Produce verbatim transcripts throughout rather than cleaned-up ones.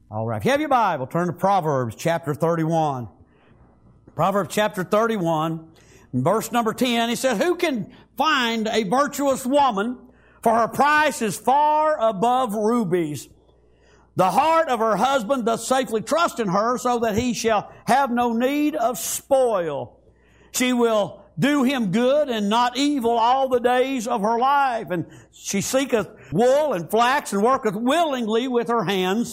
All right. If you have your Bible, turn to Proverbs chapter thirty-one. Proverbs chapter thirty-one, verse number ten, he said, "Who can find a virtuous woman? For her price is far above rubies. The heart of her husband doth safely trust in her, so that he shall have no need of spoil. She will do him good and not evil all the days of her life. And she seeketh wool and flax, and worketh willingly with her hands.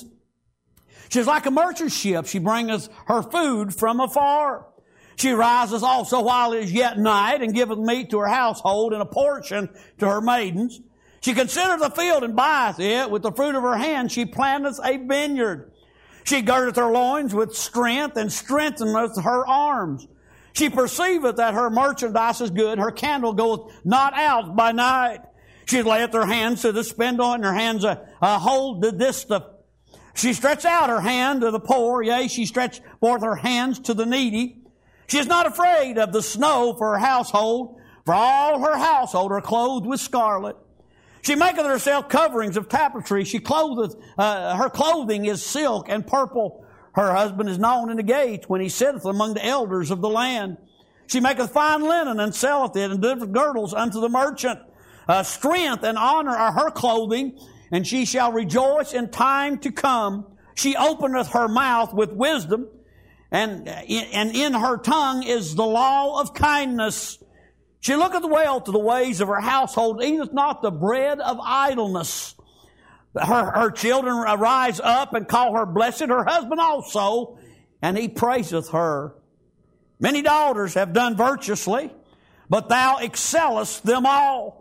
She is like a merchant ship. She bringeth her food from afar. She rises also while it is yet night, and giveth meat to her household, and a portion to her maidens. She considereth the field, and buyeth it. With the fruit of her hand she planteth a vineyard. She girdeth her loins with strength, and strengtheneth her arms. She perceiveth that her merchandise is good. Her candle goeth not out by night. She layeth her hands to the spindle, and her hands uh, uh, hold the distaff. She stretched out her hand to the poor, yea, she stretched forth her hands to the needy. She is not afraid of the snow for her household, for all her household are clothed with scarlet. She maketh herself coverings of tapestry. She clotheth, uh, her clothing is silk and purple. Her husband is known in the gates when he sitteth among the elders of the land. She maketh fine linen and selleth it, and different girdles unto the merchant. Uh, strength and honor are her clothing, and she shall rejoice in time to come. She openeth her mouth with wisdom, and, and in her tongue is the law of kindness. She looketh well to the ways of her household, eateth not the bread of idleness. Her, her children rise up and call her blessed, her husband also, and he praiseth her. Many daughters have done virtuously, but thou excellest them all.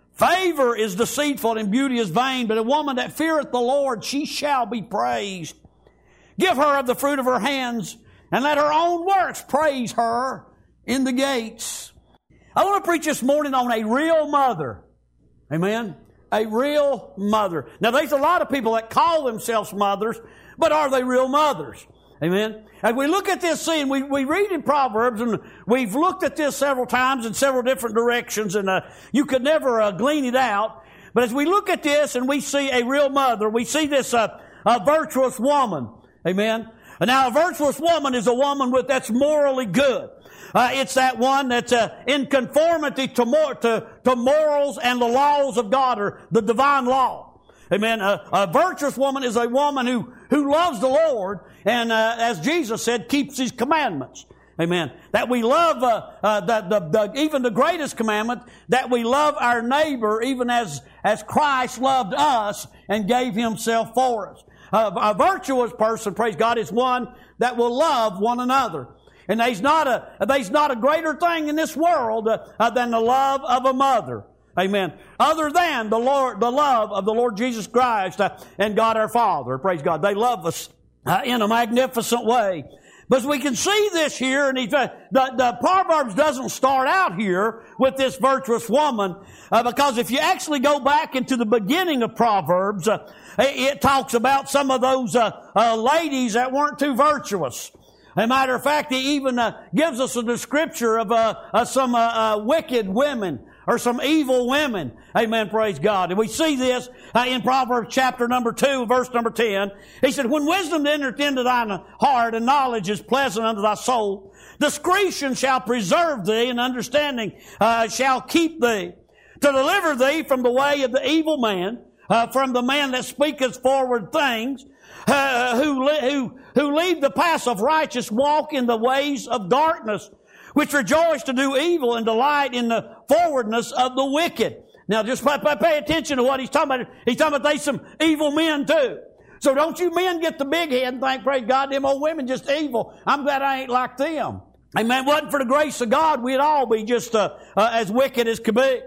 Favor is deceitful and beauty is vain, but a woman that feareth the Lord, she shall be praised. Give her of the fruit of her hands, and let her own works praise her in the gates." I want to preach this morning on a real mother. Amen? A real mother. Now, there's a lot of people that call themselves mothers, but are they real mothers? Amen? As we look at this scene, we, we read in Proverbs, and we've looked at this several times in several different directions, and uh, you could never uh, glean it out. But as we look at this and we see a real mother, we see this uh, a virtuous woman. Amen? And now, a virtuous woman is a woman with that's morally good. Uh, it's that one that's uh, in conformity to, mor- to, to morals and the laws of God, or the divine law. Amen. A, a virtuous woman is a woman who, who loves the Lord, and uh, as Jesus said, keeps His commandments. Amen. That we love, uh, uh, the, the, the, even the greatest commandment, that we love our neighbor even as, as Christ loved us and gave Himself for us. Uh, a virtuous person, praise God, is one that will love one another. And there's not a, there's not a greater thing in this world uh, uh, than the love of a mother. Amen. Other than the Lord, the love of the Lord Jesus Christ uh, and God our Father. Praise God. They love us uh, in a magnificent way. But we can see this here, and he, uh, the, the Proverbs doesn't start out here with this virtuous woman, uh, because if you actually go back into the beginning of Proverbs, uh, it, it talks about some of those uh, uh, ladies that weren't too virtuous. As a matter of fact, he even uh, gives us a description of uh, uh, some uh, uh, wicked women or some evil women. Amen, praise God. And we see this uh, in Proverbs chapter number two, verse number ten. He said, "When wisdom entereth into thine heart, and knowledge is pleasant unto thy soul, discretion shall preserve thee, and understanding uh, shall keep thee, to deliver thee from the way of the evil man, uh, from the man that speaketh forward things, Uh, who, who, who leave the paths of righteous, walk in the ways of darkness, which rejoice to do evil and delight in the forwardness of the wicked." Now just pay, pay attention to what he's talking about. He's talking about there's some evil men too. So don't you men get the big head and think, praise God, them old women just evil. I'm glad I ain't like them. Amen. Wasn't for the grace of God, we'd all be just uh, uh, as wicked as could be.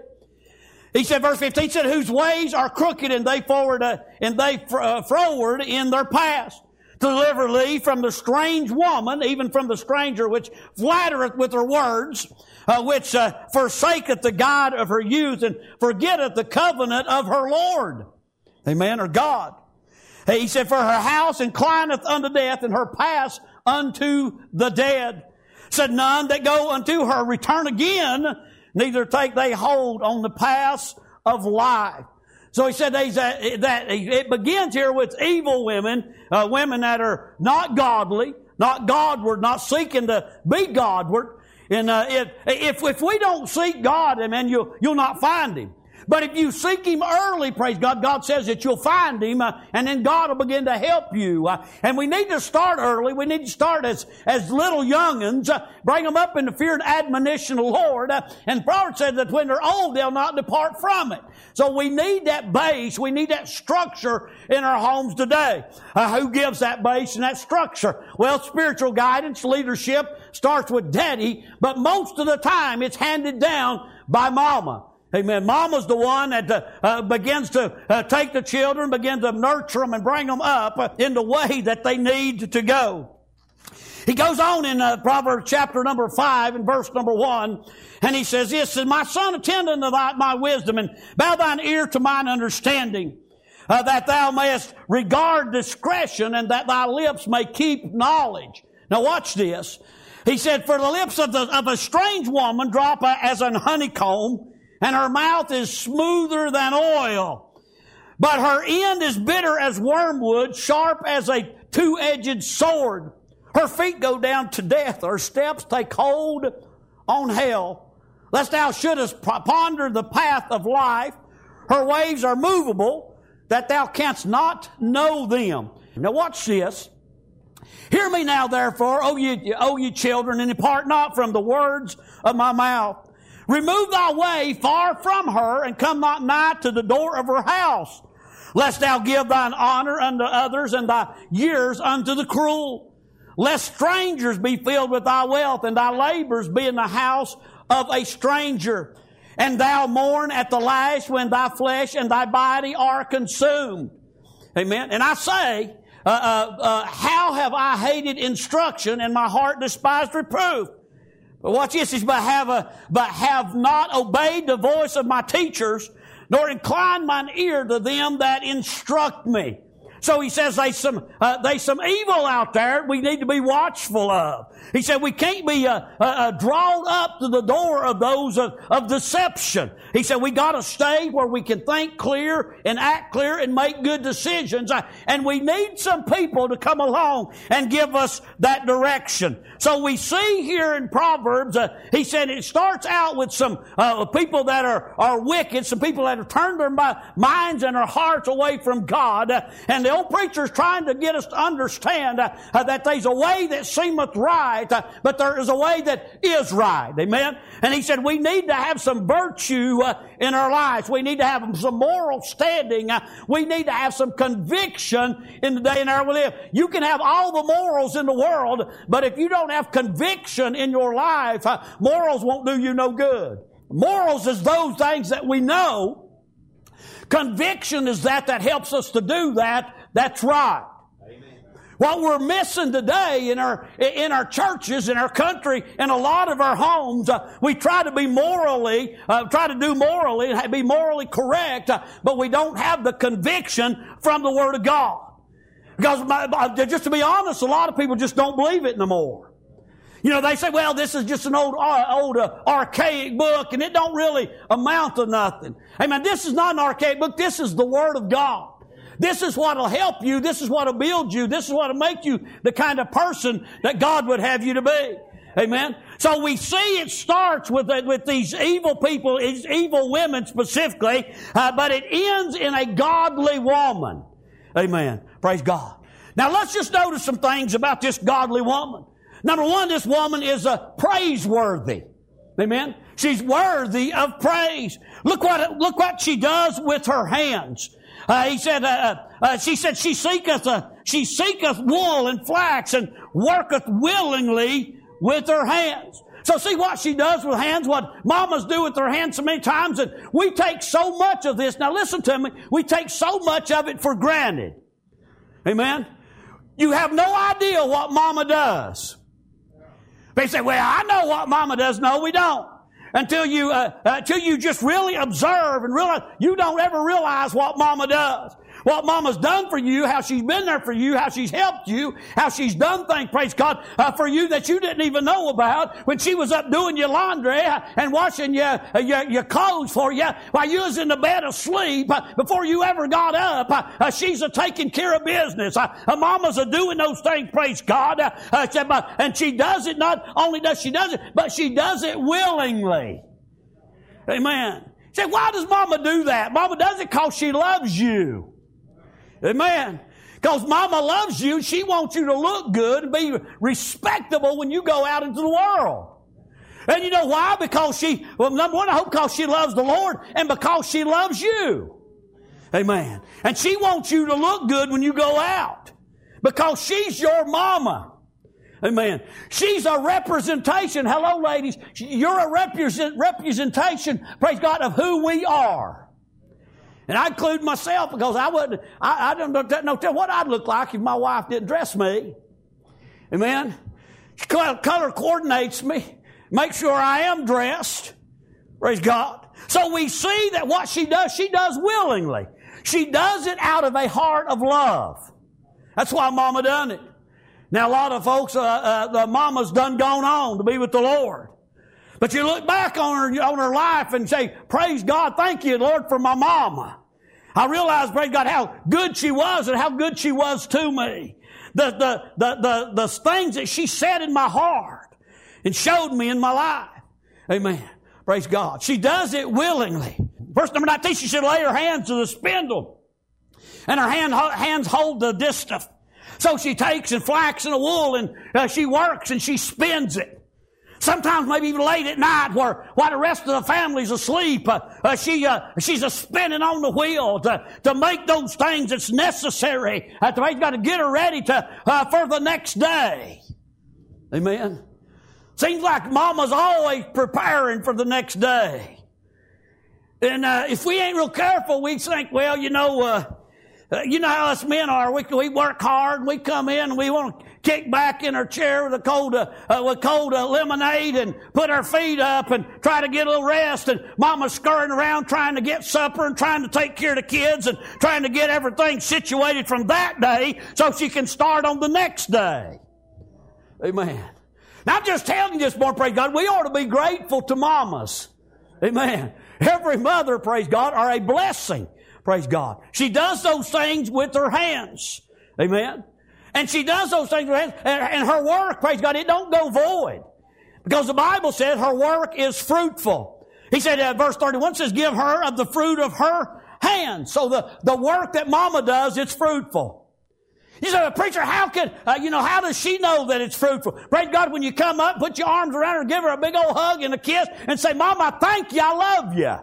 He said, verse fifteen, he said, "Whose ways are crooked, and they forward, uh, and they fr- uh, froward in their past. To deliver thee from the strange woman, even from the stranger, which flattereth with her words, uh, which uh, forsaketh the God of her youth, and forgetteth the covenant of her Lord." Amen, or God. He said, "For her house inclineth unto death, and her paths unto the dead. Said, none that go unto her return again, neither take they hold on the paths of life." So he said that, that it begins here with evil women, uh, women that are not godly, not Godward, not seeking to be Godward. And uh, if, if if we don't seek God, amen, you'll you'll not find Him. But if you seek Him early, praise God, God says that you'll find Him, uh, and then God will begin to help you. Uh, and we need to start early. We need to start as, as little young'uns, uh, bring them up in the fear and admonition of the Lord. Uh, and Proverbs said that when they're old, they'll not depart from it. So we need that base. We need that structure in our homes today. Uh, who gives that base and that structure? Well, spiritual guidance, leadership starts with daddy, but most of the time it's handed down by mama. Amen. Mama's the one that uh, uh, begins to uh, take the children, begin to nurture them and bring them up uh, in the way that they need to go. He goes on in uh, Proverbs chapter number five and verse number one, and he says this, "My son, attend unto thy, my wisdom, and bow thine ear to mine understanding, uh, that thou mayest regard discretion, and that thy lips may keep knowledge." Now watch this. He said, "For the lips of, the, of a strange woman drop as an honeycomb, and her mouth is smoother than oil. But her end is bitter as wormwood, sharp as a two-edged sword. Her feet go down to death. Her steps take hold on hell. Lest thou shouldest ponder the path of life. Her ways are movable, that thou canst not know them." Now watch this. "Hear me now, therefore, O ye, O ye children, and depart not from the words of my mouth. Remove thy way far from her, and come not nigh to the door of her house, lest thou give thine honor unto others, and thy years unto the cruel. Lest strangers be filled with thy wealth, and thy labors be in the house of a stranger. And thou mourn at the last when thy flesh and thy body are consumed." Amen. And I say, uh, uh, uh, how have I hated instruction, and my heart despised reproof? But watch this, is, but have, a, but have not obeyed the voice of my teachers, nor inclined mine ear to them that instruct me. So he says there's some, uh, there's some evil out there we need to be watchful of. He said we can't be uh, uh, uh, drawn up to the door of those of, of deception. He said we got to stay where we can think clear and act clear and make good decisions. Uh, and we need some people to come along and give us that direction. So we see here in Proverbs, uh, he said it starts out with some uh, people that are, are wicked, some people that have turned their minds and their hearts away from God. Uh, and the old preacher is trying to get us to understand uh, uh, that there's a way that seemeth right, uh, but there is a way that is right. Amen? And he said we need to have some virtue uh, in our lives. We need to have some moral standing. Uh, we need to have some conviction in the day and hour we live. You can have all the morals in the world, but if you don't have conviction in your life, uh, morals won't do you no good. Morals is those things that we know. Conviction is that that helps us to do that. That's right. Amen. What we're missing today in our in our churches, in our country, in a lot of our homes, uh, we try to be morally, uh, try to do morally, be morally correct, uh, but we don't have the conviction from the Word of God. Because just to be honest, a lot of people just don't believe it no more. You know, they say, well, this is just an old, old uh, archaic book, and it don't really amount to nothing. Amen. This is not an archaic book. This is the Word of God. This is what will help you. This is what will build you. This is what will make you the kind of person that God would have you to be. Amen. So we see it starts with with these evil people, these evil women specifically, uh, but it ends in a godly woman. Amen. Praise God. Now let's just notice some things about this godly woman. Number one, this woman is a praiseworthy. Amen. She's worthy of praise. Look what look what she does with her hands. Uh, he said, uh, uh, she said, she seeketh uh, she seeketh wool and flax, and worketh willingly with her hands. So see what she does with hands, what mamas do with their hands so many times, and we take so much of this. Now listen to me. We take so much of it for granted. Amen. You have no idea what mama does. They say, well, I know what mama does. No, we don't. Until you, uh, uh, until you just really observe and realize, you don't ever realize what mama does. what Mama's done for you, how she's been there for you, how she's helped you, how she's done things, praise God, uh, for you that you didn't even know about when she was up doing your laundry uh, and washing your, uh, your, your clothes for you while you was in the bed asleep uh, before you ever got up. Uh, uh, she's a taking care of business. Uh, uh, Mama's a doing those things, praise God. Uh, uh, and she does it, not only does she does it, but she does it willingly. Amen. You say, why does Mama do that? Mama does it because she loves you. Amen. Because Mama loves you, she wants you to look good and be respectable when you go out into the world. And you know why? Because she, well, number one, I hope because she loves the Lord and because she loves you. Amen. And she wants you to look good when you go out because she's your mama. Amen. She's a representation. Hello, ladies. You're a represent, representation, praise God, of who we are. And I include myself because I wouldn't, I, I don't know what I'd look like if my wife didn't dress me. Amen. She color coordinates me, makes sure I am dressed. Praise God. So we see that what she does, she does willingly. She does it out of a heart of love. That's why Mama done it. Now, a lot of folks, uh, uh, the mama's done gone on to be with the Lord. But you look back on her, on her life and say, praise God, thank you, Lord, for my mama. I realize, praise God, how good she was and how good she was to me. The, the, the, the, the things that she said in my heart and showed me in my life. Amen. Praise God. She does it willingly. Verse number nineteen, she should lay her hands to the spindle and her hand, hands hold the distaff. So she takes and flax and a wool and uh, she works and she spins it. Sometimes maybe even late at night where while the rest of the family's asleep, uh, uh, she uh, she's a spinning on the wheel to, to make those things that's necessary. Uh, to make, got to get her ready to uh, for the next day. Amen. Seems like Mama's always preparing for the next day. And uh, if we ain't real careful, we think, well, you know, uh, Uh, you know how us men are. We, we work hard and we come in and we want to kick back in our chair with a cold, uh, uh, with cold uh, lemonade and put our feet up and try to get a little rest. And Mama's scurrying around trying to get supper and trying to take care of the kids and trying to get everything situated from that day so she can start on the next day. Amen. Now I'm just telling you this morning, praise God, we ought to be grateful to mamas. Amen. Every mother, praise God, are a blessing. Praise God. She does those things with her hands. Amen. And she does those things with her hands. And her work, praise God, it don't go void. Because the Bible says her work is fruitful. He said, uh, verse thirty-one says, give her of the fruit of her hands. So the, the work that Mama does, it's fruitful. You say, preacher, how can, uh, you know, how does she know that it's fruitful? Praise God, when you come up, put your arms around her, give her a big old hug and a kiss and say, Mama, thank you, I love you.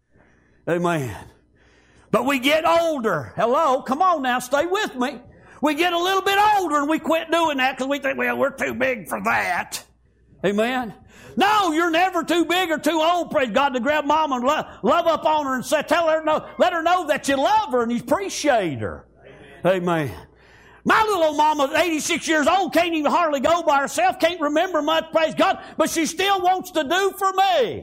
Amen. But we get older. Hello, come on now, stay with me. We get a little bit older and we quit doing that because we think, well, we're too big for that. Amen. No, you're never too big or too old, praise God, to grab Mama and love, love up on her and say, tell her, no, let her know that you love her and you appreciate her. Amen. Amen. My little old mama's eighty-six years old, can't even hardly go by herself, can't remember much, praise God, but she still wants to do for me.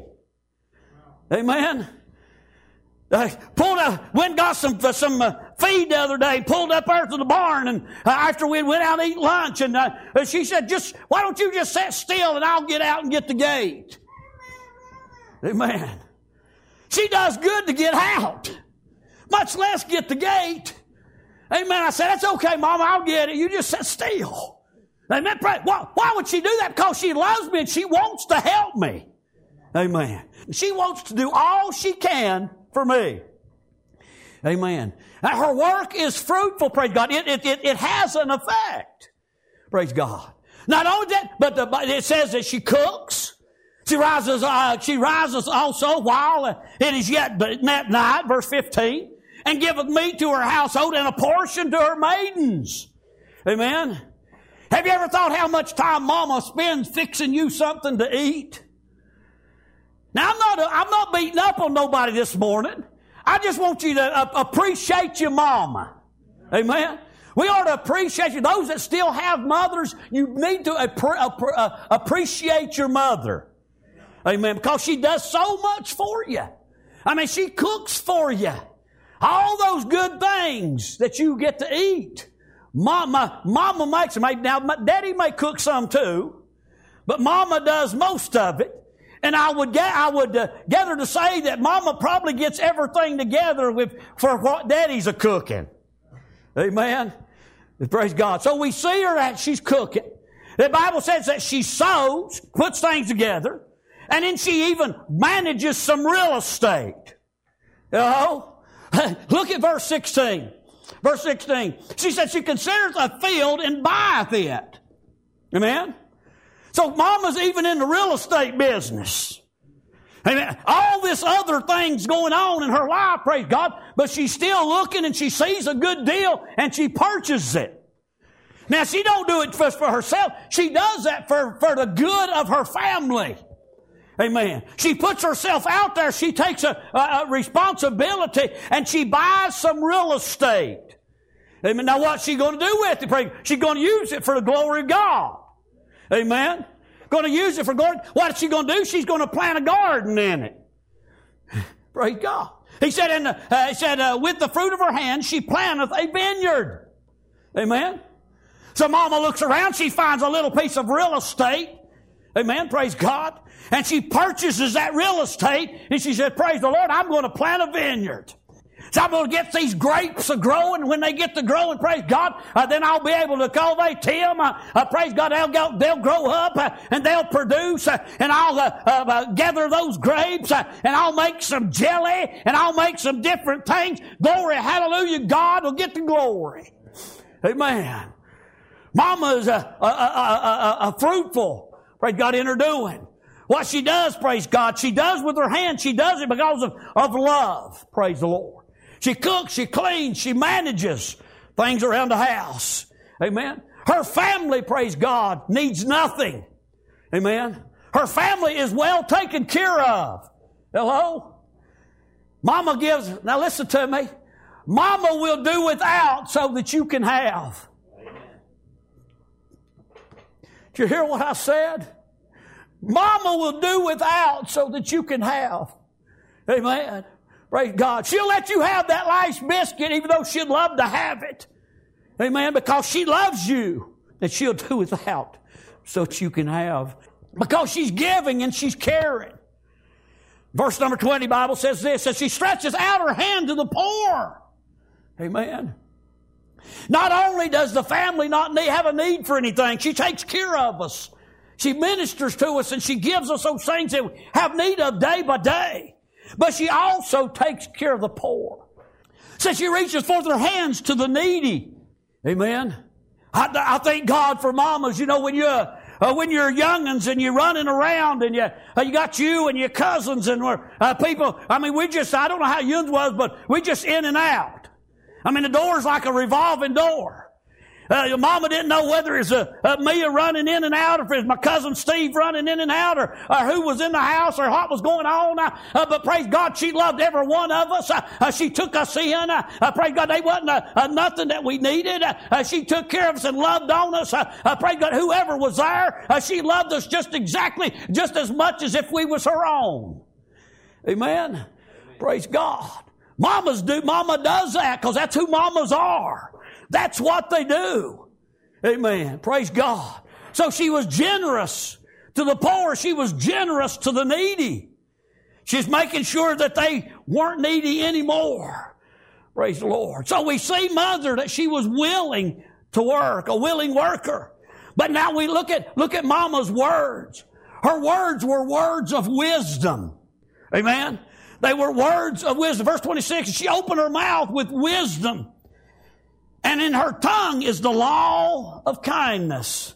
Amen. Uh, pulled up, went and got some uh, some uh, feed the other day, pulled up there to the barn, and uh, after we went out to eat lunch, and uh, she said, "Just why don't you just sit still, and I'll get out and get the gate." Amen. She does good to get out, much less get the gate. Amen. I said, "That's okay, Mama, I'll get it. You just sit still." Amen. Why, why would she do that? Because she loves me and she wants to help me. Amen. She wants to do all she can for me. Amen. Now, her work is fruitful, praise God. It, it, it, it has an effect. Praise God. Not only that, but the, it says that she cooks. She rises, uh, she rises also while it is yet night, verse fifteen, and giveth meat to her household and a portion to her maidens. Amen. Have you ever thought how much time Mama spends fixing you something to eat? Now, I'm not, I'm not beating up on nobody this morning. I just want you to uh, appreciate your mama. Amen. We ought to appreciate you. Those that still have mothers, you need to uh, appreciate your mother. Amen. Because she does so much for you. I mean, she cooks for you. all those good things that you get to eat, Mama, Mama makes them. Now, Daddy may cook some too, but Mama does most of it. And I would get, I would uh, gather to say that Mama probably gets everything together with for what Daddy's a cooking. Amen. Praise God. So we see her that she's cooking. The Bible says that she sews, puts things together, and then she even manages some real estate. You know? Look at verse sixteen. Verse sixteen. She said she considers a field and buyeth it. Amen? So Mama's even in the real estate business. Amen. All this other things going on in her life, praise God, but she's still looking and she sees a good deal and she purchases it. Now, she don't do it just for herself. She does that for, for the good of her family. Amen. She puts herself out there. She takes a, a, a responsibility and she buys some real estate. Amen. Now, what's she going to do with it? She's going to use it for the glory of God. Amen. Going to use it for glory. What's she going to do? She's going to plant a garden in it. Praise God. He said, in the, uh, he said uh, with the fruit of her hand, she planteth a vineyard. Amen. So Mama looks around. She finds a little piece of real estate. Amen. Praise God. And she purchases that real estate. And she said, praise the Lord, I'm going to plant a vineyard. So I'm going to get these grapes a growing. When they get to growing, praise God, uh, then I'll be able to cultivate them. Uh, uh, praise God, they'll, go, they'll grow up uh, and they'll produce. Uh, and I'll uh, uh, uh, gather those grapes uh, and I'll make some jelly and I'll make some different things. Glory, hallelujah, God will get the glory. Amen. Mama is a, a, a, a, a fruitful, praise God, in her doing. What she does, praise God, she does with her hands. She does it because of, of love, praise the Lord. She cooks, she cleans, she manages things around the house. Amen. Her family, praise God, needs nothing. Amen. Her family is well taken care of. Hello? Mama gives, now listen to me. Mama will do without so that you can have. Did you hear what I said? Mama will do without so that you can have. Amen. Praise God. She'll let you have that last biscuit even though she'd love to have it. Amen. Because she loves you. And she'll do without so that you can have. Because she's giving and she's caring. Verse number twenty, Bible says this, that she stretches out her hand to the poor. Amen. Not only does the family not need, have a need for anything, she takes care of us. She ministers to us and she gives us those things that we have need of day by day. But she also takes care of the poor. So she reaches forth her hands to the needy. Amen. I, I thank God for mamas. You know, when you're, uh, when you're youngins and you're running around and you, uh, you got you and your cousins and we're, uh, people, I mean, we just, I don't know how yours was, but we just in and out. I mean, the door's like a revolving door. Uh, your mama didn't know whether it's a, a Mia running in and out, or if it's my cousin Steve running in and out, or, or who was in the house, or what was going on. Uh, uh, but praise God, she loved every one of us. Uh, uh, she took us in. Uh, uh, praise God, they wasn't uh, uh, nothing that we needed. Uh, uh, she took care of us and loved on us. Uh, uh, praise God, whoever was there, uh, she loved us just exactly, just as much as if we was her own. Amen. Amen. Praise God. Mamas do. Mama does that because that's who mamas are. That's what they do. Amen. Praise God. So she was generous to the poor. She was generous to the needy. She's making sure that they weren't needy anymore. Praise the Lord. So we see Mother that she was willing to work, a willing worker. But now we look at, look at Mama's words. Her words were words of wisdom. Amen. They were words of wisdom. Verse twenty-six, she opened her mouth with wisdom. And in her tongue is the law of kindness.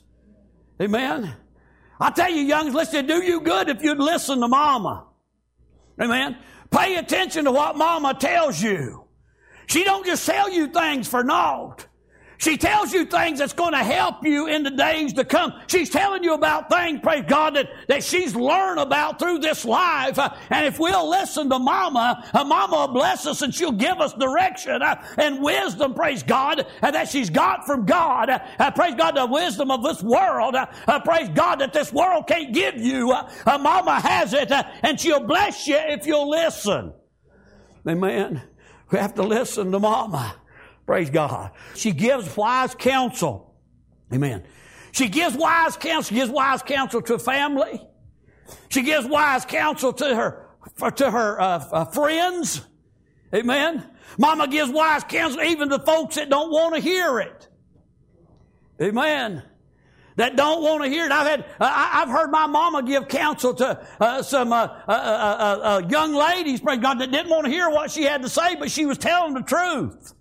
Amen. I tell you, youngs, listen, do you good if you'd listen to Mama. Amen. Pay attention to what Mama tells you. She don't just tell you things for naught. She tells you things that's going to help you in the days to come. She's telling you about things, praise God, that, that she's learned about through this life. Uh, and if we'll listen to Mama, uh, Mama will bless us and she'll give us direction uh, and wisdom, praise God, uh, that she's got from God. Uh, uh, praise God, the wisdom of this world. Uh, uh, praise God that this world can't give you. Uh, uh, Mama has it, uh, and she'll bless you if you'll listen. Amen. We have to listen to Mama. Praise God. She gives wise counsel. Amen. She gives wise counsel. She gives wise counsel to family. She gives wise counsel to her, to her uh, uh, friends. Amen. Mama gives wise counsel even to folks that don't want to hear it. Amen. That don't want to hear it. I've had, uh, I've heard my mama give counsel to uh, some uh, uh, uh, uh, young ladies, praise God, that didn't want to hear what she had to say, but she was telling the truth.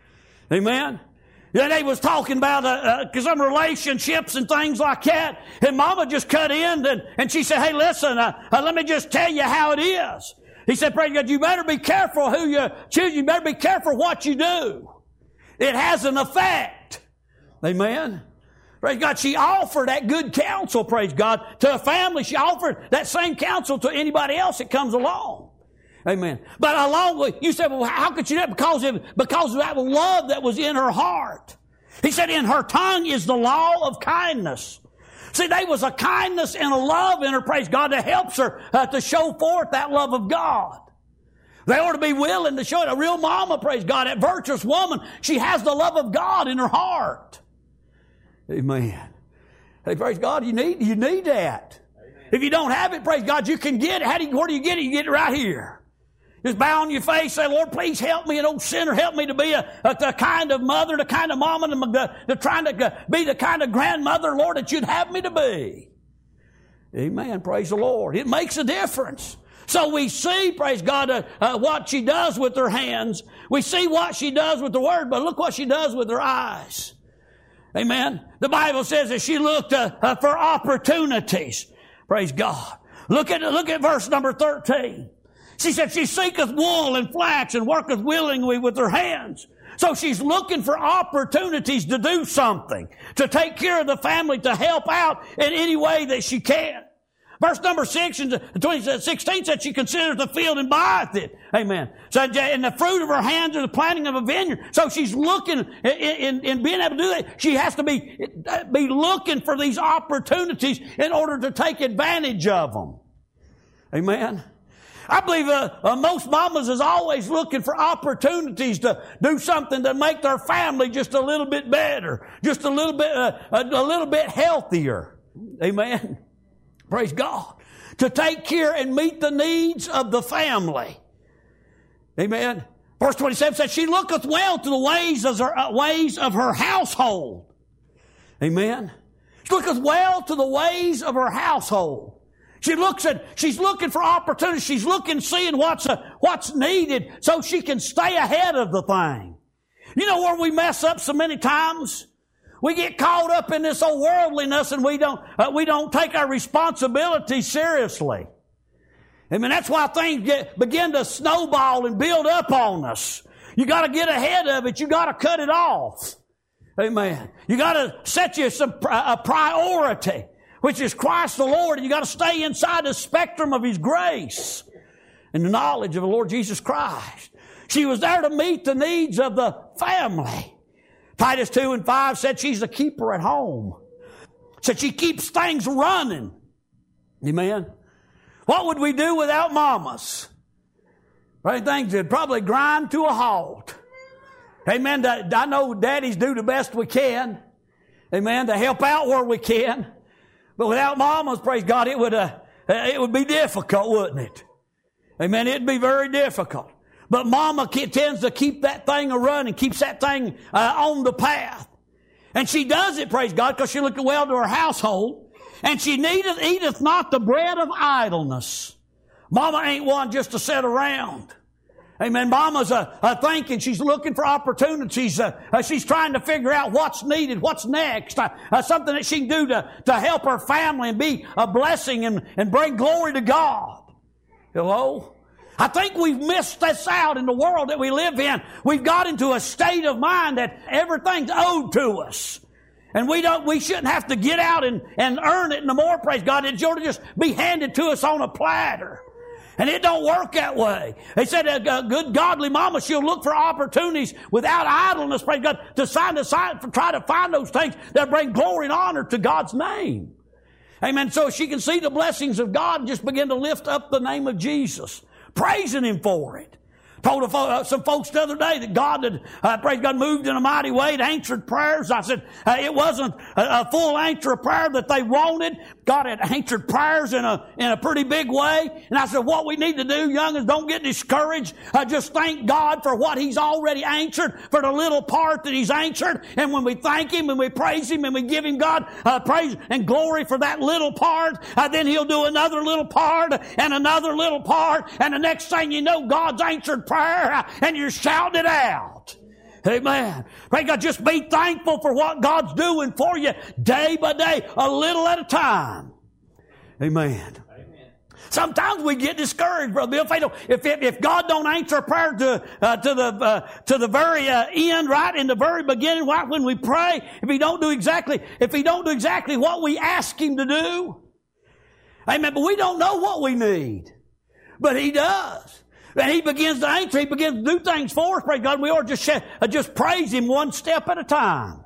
Amen. Then they was talking about uh, uh, some relationships and things like that, and Mama just cut in and, and she said, "Hey, listen, uh, uh, let me just tell you how it is." He said, "Praise God, you better be careful who you choose. You better be careful what you do. It has an effect." Amen. Praise God. She offered that good counsel, praise God, to a family. She offered that same counsel to anybody else that comes along. Amen. But along with, you said, well, how could she do that? Because of, because of that love that was in her heart. He said, in her tongue is the law of kindness. See, there was a kindness and a love in her, praise God, that helps her uh, to show forth that love of God. They ought to be willing to show it. A real mama, praise God, that virtuous woman, she has the love of God in her heart. Amen. Hey, praise God, you need, you need that. Amen. If you don't have it, praise God, you can get it. How do you, where do you get it? You get it right here. Just bow on your face, say, "Lord, please help me, an old sinner. Help me to be a, a, a kind of mother, the kind of mama, the, the, trying to be the kind of grandmother, Lord, that you'd have me to be." Amen. Praise the Lord. It makes a difference. So we see, praise God, uh, uh, what she does with her hands. We see what she does with the Word, but look what she does with her eyes. Amen. The Bible says that she looked uh, uh, for opportunities. Praise God. Look at, look at verse number thirteen. She said, she seeketh wool and flax and worketh willingly with her hands. So she's looking for opportunities to do something, to take care of the family, to help out in any way that she can. Verse number six and sixteen said she considers the field and buyeth it. Amen. So, and the fruit of her hands are the planting of a vineyard. So she's looking in, in, in being able to do that. She has to be, be looking for these opportunities in order to take advantage of them. Amen. I believe uh, uh, most mamas is always looking for opportunities to do something to make their family just a little bit better, just a little bit, uh, a, a little bit healthier. Amen. Praise God. To take care and meet the needs of the family. Amen. Verse twenty-seven says, she looketh well to the ways of her, uh, ways of her household. Amen. She looketh well to the ways of her household. She looks at, she's looking for opportunities. She's looking, seeing what's, uh, what's needed so she can stay ahead of the thing. You know where we mess up so many times? We get caught up in this old worldliness and we don't, uh, we don't take our responsibility seriously. I mean, that's why things get, begin to snowball and build up on us. You got to get ahead of it. You got to cut it off. Amen. You got to set you some a priority, which is Christ the Lord, and you got to stay inside the spectrum of His grace and the knowledge of the Lord Jesus Christ. She was there to meet the needs of the family. Titus two and five said she's a keeper at home. Said she keeps things running. Amen. What would we do without mamas? Right, things would probably grind to a halt. Amen. I know daddies do the best we can. Amen. To help out where we can. But without mamas, praise God, it would, uh, it would be difficult, wouldn't it? Amen. It'd be very difficult. But mama tends to keep that thing a running, keeps that thing uh, on the path. And she does it, praise God, because she looked well to her household. And she needeth, eateth not the bread of idleness. Mama ain't one just to sit around. Amen. Mama's uh, uh, thinking, she's looking for opportunities. Uh, uh, she's trying to figure out what's needed, what's next. Uh, uh, something that she can do to, to help her family and be a blessing and, and bring glory to God. Hello? I think we've missed this out in the world that we live in. We've got into a state of mind that everything's owed to us. And we don't, we shouldn't have to get out and, and earn it no more, praise God. It ought to just be handed to us on a platter. And it don't work that way. They said a, a good godly mama, she'll look for opportunities without idleness, praise God, to, sign, to sign, try to find those things that bring glory and honor to God's name. Amen. So she can see the blessings of God and just begin to lift up the name of Jesus, praising Him for it. Told a fo- uh, some folks the other day that God had, uh, praise God, moved in a mighty way and answered prayers. I said, uh, it wasn't a, a full answer of prayer that they wanted. God had answered prayers in a, in a pretty big way. And I said, what we need to do, youngins, don't get discouraged. Uh, just thank God for what He's already answered, for the little part that He's answered. And when we thank Him and we praise Him and we give Him God uh, praise and glory for that little part, uh, then He'll do another little part and another little part. And the next thing you know, God's answered prayer and you're shouting it out. Amen. Pray God, just be thankful for what God's doing for you day by day, a little at a time. Amen. Amen. Sometimes we get discouraged, Brother Bill. If, don't, if, if, if God don't answer a prayer to, uh, to the, uh, to the very uh, end, right in the very beginning, right when we pray, if He don't do exactly, if He don't do exactly what we ask Him to do, amen, but we don't know what we need. But He does. And He begins to answer. He begins to do things for us. Praise God. We ought to just, uh, just praise Him one step at a time.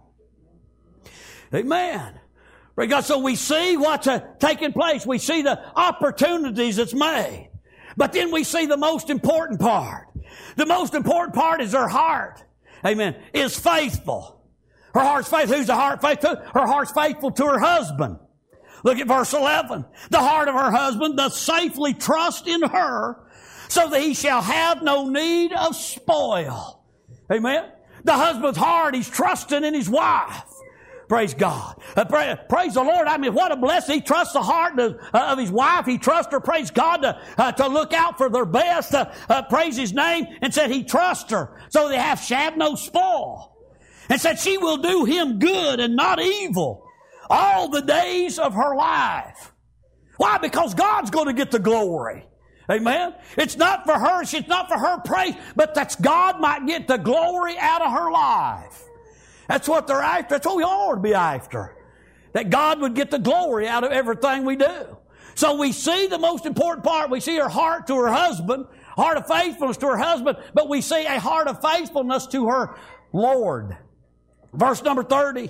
Amen. Praise God. So we see what's uh, taking place. We see the opportunities that's made. But then we see the most important part. The most important part is her heart. Amen. Is faithful. Her heart's faithful. Who's the heart faithful? Her heart's faithful to her husband. Look at verse eleven. The heart of her husband doth safely trust in her, so that he shall have no need of spoil. Amen. The husband's heart, he's trusting in his wife. Praise God. Uh, pray, praise the Lord. I mean, what a blessing. He trusts the heart of, uh, of his wife. He trusts her, praise God, to, uh, to look out for their best. Uh, uh, praise His name. And said he trusts her, so they have, shall have no spoil. And said she will do him good and not evil all the days of her life. Why? Because God's going to get the glory. Amen. It's not for her. It's not for her praise, but that's God might get the glory out of her life. That's what they're after. That's what we all ought to be after. That God would get the glory out of everything we do. So we see the most important part. We see her heart to her husband, heart of faithfulness to her husband, but we see a heart of faithfulness to her Lord. Verse number thirty.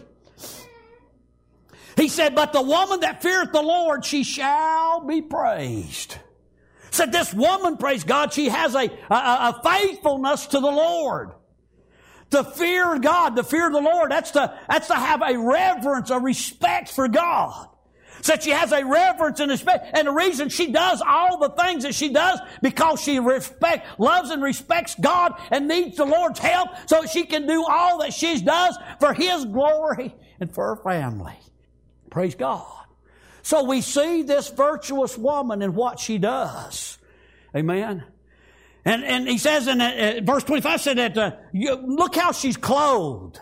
He said, but the woman that feareth the Lord, she shall be praised. Said this woman, praise God, she has a, a, a faithfulness to the Lord. To fear God, to fear the Lord, that's to, that's to have a reverence, a respect for God. Said she has a reverence and respect. And the reason she does all the things that she does, because she respect, loves and respects God and needs the Lord's help, so she can do all that she does for His glory and for her family. Praise God. So we see this virtuous woman and what she does. Amen. And, and he says in uh, verse twenty-five, said that, uh, you, look how she's clothed.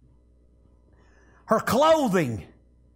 Her clothing.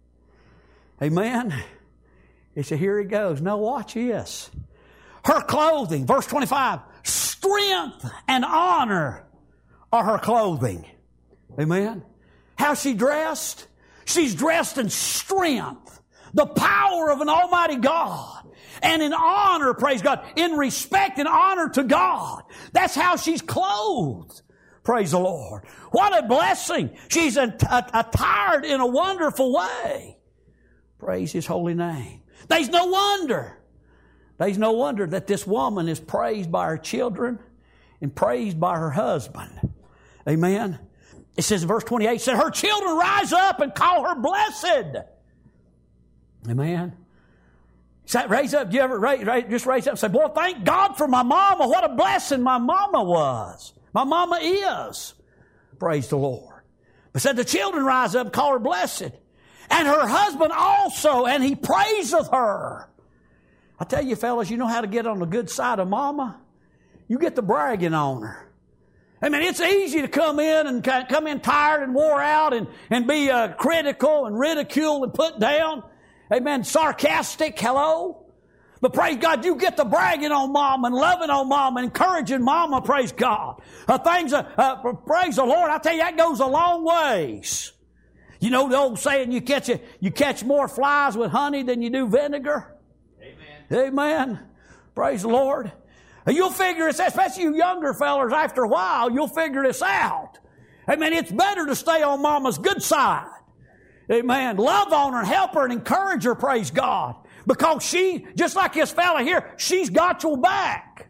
Amen. He said, here he goes. Now watch this. Her clothing. Verse twenty-five. Strength and honor are her clothing. Amen. How she dressed? She's dressed in strength. The power of an almighty God. And in honor, praise God. In respect and honor to God. That's how she's clothed. Praise the Lord. What a blessing. She's attired in a wonderful way. Praise His holy name. There's no wonder. There's no wonder that this woman is praised by her children and praised by her husband. Amen. It says in verse twenty-eight, it said, her children rise up and call her blessed. Amen. So raise up. Do you ever raise, raise, just raise up and say, boy, thank God for my mama. What a blessing my mama was. My mama is. Praise the Lord. But said the children rise up and call her blessed. And her husband also, and he praiseth her. I tell you, fellas, you know how to get on the good side of mama? You get the bragging on her. I mean, it's easy to come in and come in tired and wore out and, and be uh, critical and ridiculed and put down. Amen. Sarcastic. Hello. But praise God, you get the bragging on mom and loving on mom and encouraging mama. Praise God. Uh, things, uh, uh, praise the Lord. I tell you, that goes a long ways. You know the old saying, you catch a, you catch more flies with honey than you do vinegar. Amen. Amen. Praise the Lord. You'll figure this, especially you younger fellers, after a while, you'll figure this out. Amen. It's better to stay on mama's good side. Amen. Love on her and help her and encourage her, praise God. Because she, just like this fella here, she's got your back.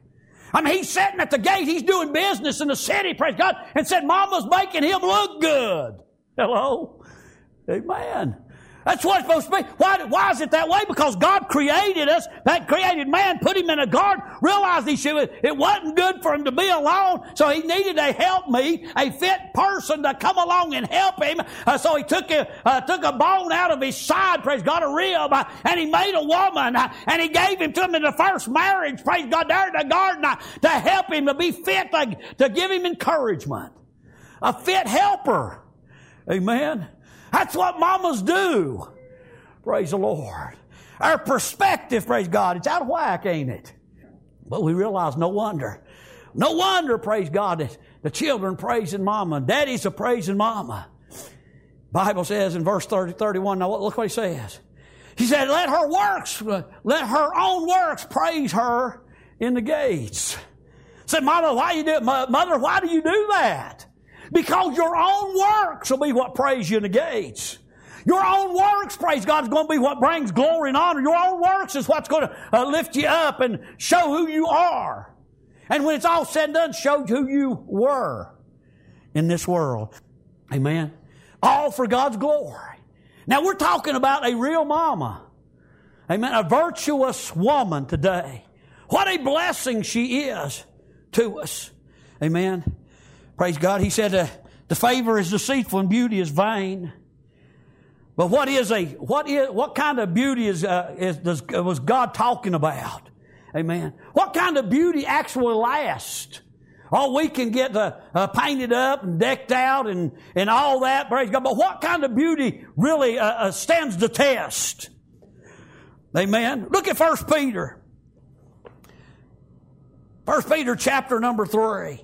I mean, he's sitting at the gate. He's doing business in the city, praise God, and said Mama's making him look good. Hello? Amen. That's what it's supposed to be. Why, why is it that way? Because God created us. That created man, put him in a garden, realized he should, it wasn't good for him to be alone, so he needed to help me, a fit person to come along and help him. Uh, so he took a, uh, took a bone out of his side, praise God, a rib, uh, and he made a woman, uh, and he gave him to him in the first marriage, praise God, there in the garden, uh, to help him, to be fit, to, to give him encouragement. A fit helper. Amen. That's what mamas do. Praise the Lord. Our perspective, praise God, it's out of whack, ain't it? But we realize no wonder. No wonder, praise God, that the children praising mama and daddies are praising mama. Bible says in verse thirty, thirty-one, now look what he says. He said, let her works, let her own works praise her in the gates. I said, Mama, why you do, Mother, why do you do that? Because your own works will be what praise you in the gates. Your own works, praise God, is going to be what brings glory and honor. Your own works is what's going to uh, lift you up and show who you are. And when it's all said and done, show who you were in this world. Amen. All for God's glory. Now we're talking about a real mama. Amen. A virtuous woman today. What a blessing she is to us. Amen. Praise God. He said, uh, the favor is deceitful and beauty is vain. But what is a, what is, what kind of beauty is, uh, is, does, was God talking about? Amen. What kind of beauty actually lasts? Oh, we can get uh, uh, painted up and decked out and, and all that, praise God. But what kind of beauty really uh, uh, stands the test? Amen. Look at First Peter. First Peter chapter number three.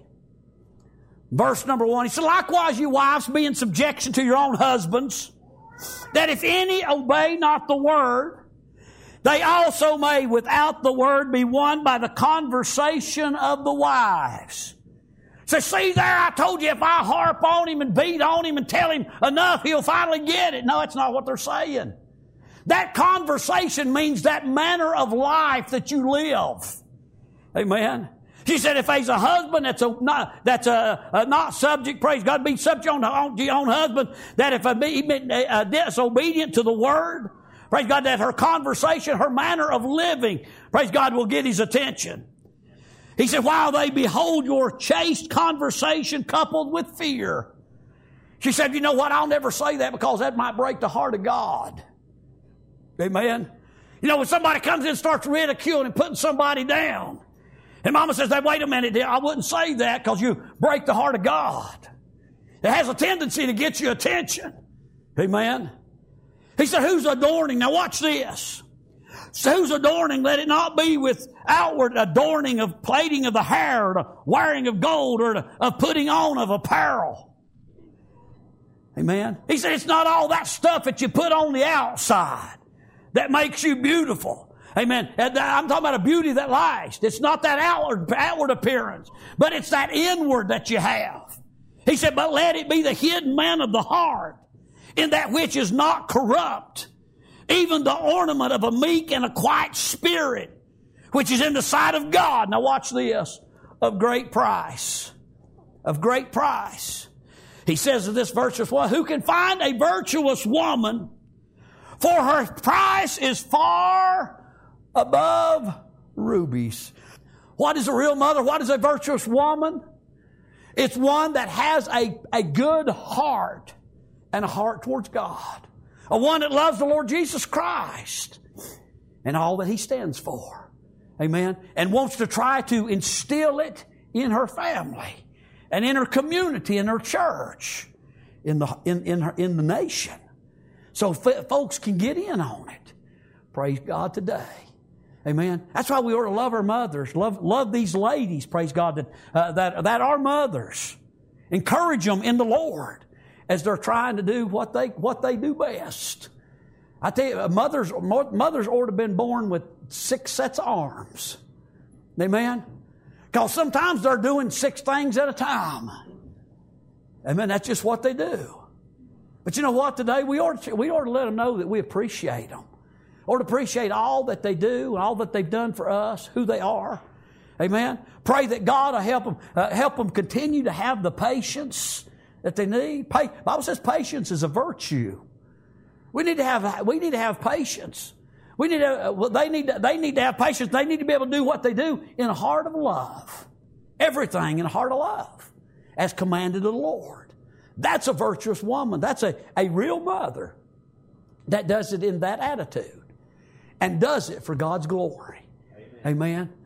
Verse number one, he said, likewise, you wives, be in subjection to your own husbands, that if any obey not the word, they also may without the word be won by the conversation of the wives. So see there, I told you if I harp on him and beat on him and tell him enough, he'll finally get it. No, that's not what they're saying. That conversation means that manner of life that you live. Amen. She said, if he's a husband that's a not, that's a, a not subject, praise God, be subject on, on your own husband, that if a, be a disobedient to the word, praise God, that her conversation, her manner of living, praise God, will get his attention. He said, while they behold your chaste conversation coupled with fear. She said, you know what, I'll never say that because that might break the heart of God. Amen. You know, when somebody comes in and starts ridiculing and putting somebody down, and Mama says, hey, wait a minute, I wouldn't say that because you break the heart of God. It has a tendency to get your attention. Amen. He said, who's adorning? Now watch this. So who's adorning? Let it not be with outward adorning of plaiting of the hair, or the wearing of gold, or the, of putting on of apparel. Amen. He said, it's not all that stuff that you put on the outside that makes you beautiful. Amen. I'm talking about a beauty that lasts. It's not that outward, outward appearance, but it's that inward that you have. He said, but let it be the hidden man of the heart, in that which is not corrupt, even the ornament of a meek and a quiet spirit, which is in the sight of God. Now watch this. Of great price. Of great price. He says in this virtuous one, who can find a virtuous woman? For her price is far above rubies. What is a real mother? What is a virtuous woman? It's one that has a, a good heart and a heart towards God. A one that loves the Lord Jesus Christ and all that He stands for. Amen. And wants to try to instill it in her family and in her community, in her church, in the, in, in, her, in the nation. So f- folks can get in on it. Praise God today. Amen. That's why we ought to love our mothers. Love, love these ladies, praise God, that, uh, that, that are mothers. Encourage them in the Lord as they're trying to do what they, what they do best. I tell you, mothers, mothers ought to have been born with six sets of arms. Amen. Because sometimes they're doing six things at a time. Amen. That's just what they do. But you know what? Today we ought to, we ought to let them know that we appreciate them. Or to appreciate all that they do and all that they've done for us, who they are. Amen. Pray that God will help them, uh, help them continue to have the patience that they need. Pa- Bible says patience is a virtue. We need to have, we need to have patience. We need to, uh, well, they need to, they need to have patience. They need to be able to do what they do in a heart of love. Everything in a heart of love, as commanded of the Lord. That's a virtuous woman. That's a, a real mother that does it in that attitude and does it for God's glory. Amen. Amen.